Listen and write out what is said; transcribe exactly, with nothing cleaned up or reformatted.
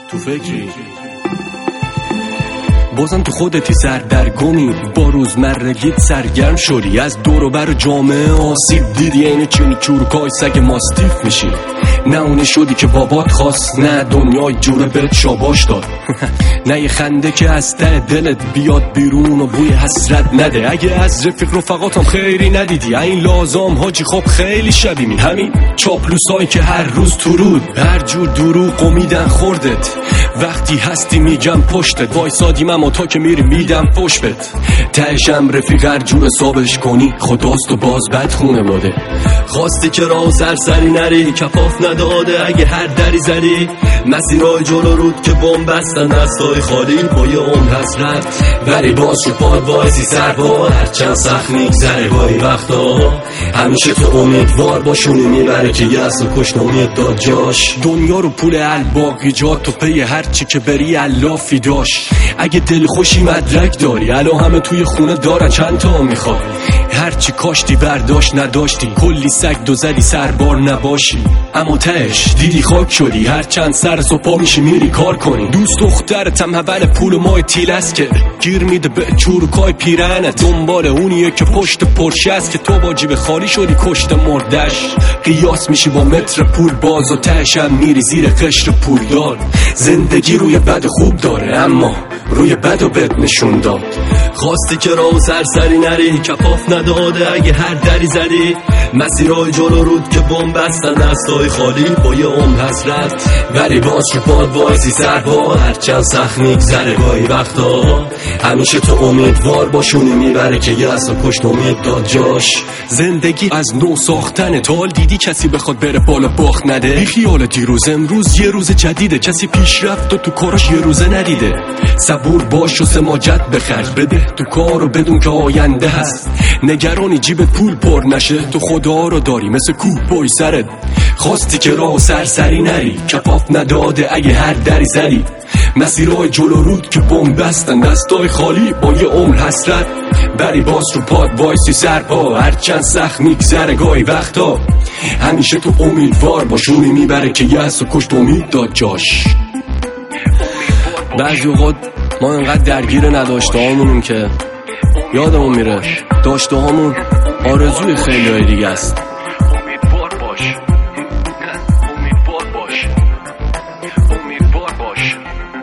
تو فکری بازم تو خودتی سردرگمی، با روزمرگیت سرگرم شدی، از دور و بر جامعه آسیب دیدی، این چینی چورکای سگ ماستیف میشی. نه اونی شدی که بابات خواست، نه دنیای جوره بهت شاباش داد نه یه خنده که از ته دلت بیاد بیرون و بوی حسرت نده. اگه از رفیق رفقاتم خیری ندیدی، این لازم حاجی خب خیلی شبیمی، همین چاپلوسایی که هر روز تو رود هر جور دروغ و میدن خوردت. وقتی هستی میگم پشتت وایسادیم، اما تا که میری میدم پشتت. تهشم رفیق هر جور حسابش کنی خداست و باز بد خونه باده. خواستی که راه سرسری نری، کفاف نداده اگه هر دری زدی. مسیرهای جلو رود که بم بستن، دستای خالی با یه عمر حسرت. ولی باز رو پاد وایسی سر با هرچند سخت میگذره گاهی وقتا. همیشه تو امیدوار باشونی میبره که یأس و کشت امید داد جاش. دنیا رو پول الباقی جا تو پی هرچی که بری علافی داشت. اگه دل خوشی مدرک داری، الان همه توی خونه دارن چند تا میخواد. هرچی کاشتی برداشت نداشتی، کلی سگ دو زدی سربار نباشی. اما تهش دیدی خاک شدی، هر چند سر صبح میشی میری کار کنی. دوست دخترتم حول پول مای تیلس که گیر میده به چورکای پیرنت. دنبال اونیه که پشت پرشه است که تو با جیب خالی شدی کشت مردش. قیاس میشی با متر پول باز و تهش هم میری زیر قشر پولدار. زندگی روی بد خوب داره، اما روی بد و بد نشون داد. خواستی که راه سرسری نری، کفاف نداده اگه هر دری زدی. مسیرهای جلو رود که بم بستن، دستای خالی با یه عمر حسرت. ولی باز رو پاد وایسی سر با هرچند سخت میگذره گاهی وقتا. همیشه تو امیدوار باشونی میبره که یأس و کشت امید داد جاش. زندگی از نو ساختنه، تا حال دیدی کسی بخواد بره بالا باخت نده؟ بی خیال دیروز امروز یه روز جدیده، کسی پیشرفت و تو کاراش یه روزه ندیده. صبور باش و سماجت بخرج بده تو کارو بدون که آینده هست. نگرانی جیبت پول پر نشه، تو خدا رو داری مثل کوه پای سرت. خواستی که راه سرسری نری، کفاف نداده اگه هر دری زدی. مسیرهای جلو رود که بم بستن، دستای خالی با یه عمر حسرت. بری باز رو پاد وایسی سر پا هرچند سخت میگذره گاهی وقتا. همیشه تو امیدوار باشونی میبره که یأس و کشت امید داد جاش. بعضی اوقات ما انقدر درگیر نداشته هامونیم که یادمون میره داشته هامون آرزوی خیلی های دیگه است. امیدوار باش، امیدوار باش، امیدوار باش.